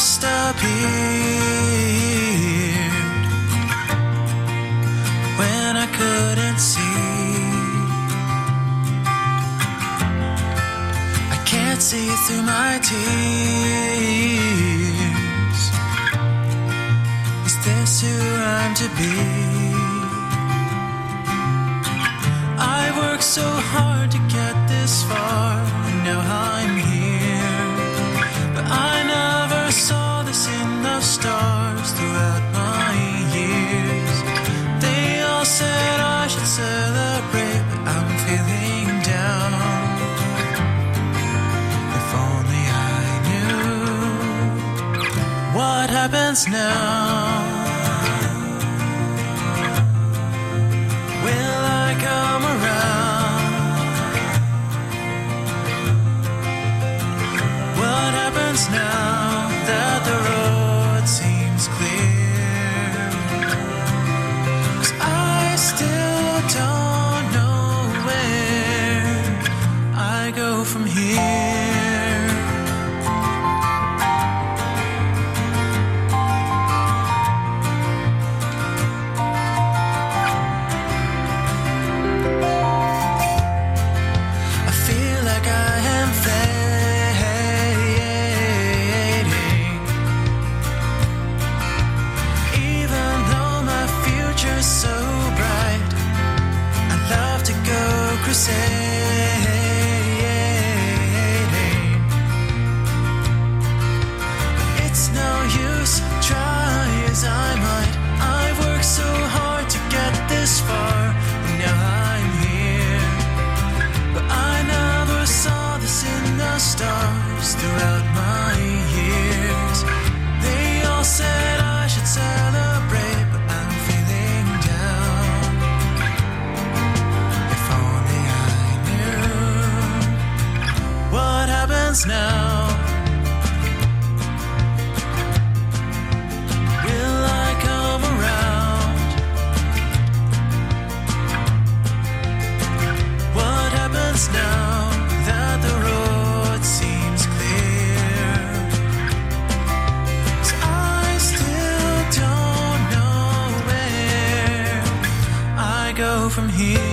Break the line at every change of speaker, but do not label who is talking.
disappeared when I couldn't see. I can't see through my tears. Is this who I'm to be? I worked so hard to get this far, and now I'm here. But I never saw the sin of stars throughout my years. They all said I should celebrate, but I'm feeling down. If only I knew what happens now. Will I come around? What happens now that the road seems clear? 'Cause I still don't know where I go from here. I feel like I am fading, even though my future's so bright. I love to go crusading. It's no use, try as I might. I've worked so hard to get this far, and now I'm here. But I never saw this in the stars throughout my years. They all said I should celebrate, but I'm feeling down. If only I knew what happens now. Will I come around? What happens now that the road seems clear? 'Cause I still don't know where I go from here.